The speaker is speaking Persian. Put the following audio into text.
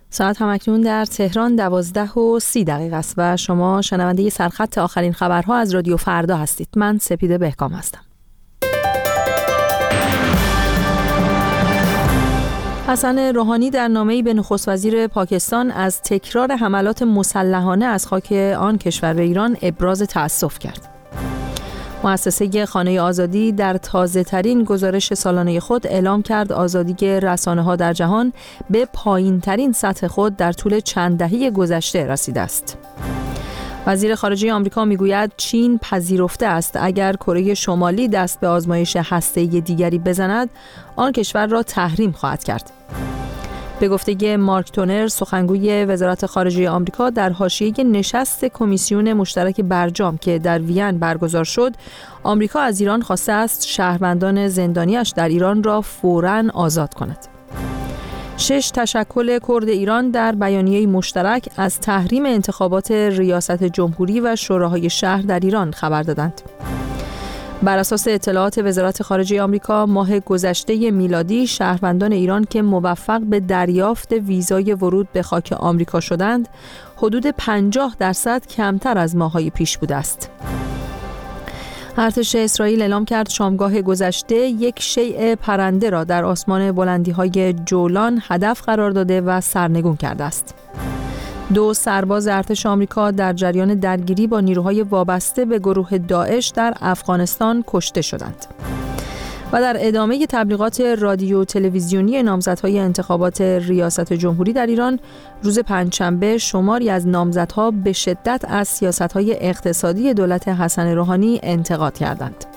ساعت همکنون در تهران 12:30 است و شما شنونده سرخط آخرین خبرها از رادیو فردا هستید. من سپیده بهکام هستم. حسن روحانی در نامه‌ای به نخست وزیر پاکستان از تکرار حملات مسلحانه از خاک آن کشور به ایران ابراز تأسف کرد. مؤسسه خانه آزادی در تازه‌ترین گزارش سالانه خود اعلام کرد آزادی رسانه‌ها در جهان به پایین‌ترین سطح خود در طول چند دهه گذشته رسیده است. وزیر خارجه آمریکا میگوید چین پذیرفته است اگر کره شمالی دست به آزمایش هسته‌ای دیگری بزند، آن کشور را تحریم خواهد کرد. به گفته مارک تونر، سخنگوی وزارت خارجه آمریکا، در حاشیه نشست کمیسیون مشترک برجام که در وین برگزار شد، آمریکا از ایران خواسته است شهروندان زندانیش در ایران را فوراً آزاد کند. 6 تشکل کرد ایران در بیانیه مشترک از تحریم انتخابات ریاست جمهوری و شوراهای شهر در ایران خبر دادند. بر اساس اطلاعات وزارت خارجه آمریکا، ماه گذشته میلادی شهروندان ایران که موفق به دریافت ویزای ورود به خاک آمریکا شدند، حدود 50% کمتر از ماه‌های پیش بوده است. ارتش اسرائیل اعلام کرد شامگاه گذشته یک شیء پرنده را در آسمان بلندی‌های جولان هدف قرار داده و سرنگون کرده است. 2 سرباز ارتش آمریکا در جریان درگیری با نیروهای وابسته به گروه داعش در افغانستان کشته شدند. و در ادامه تبلیغات رادیو تلویزیونی نامزدهای انتخابات ریاست جمهوری در ایران، روز پنجشنبه شماری از نامزدها به شدت از سیاست‌های اقتصادی دولت حسن روحانی انتقاد کردند.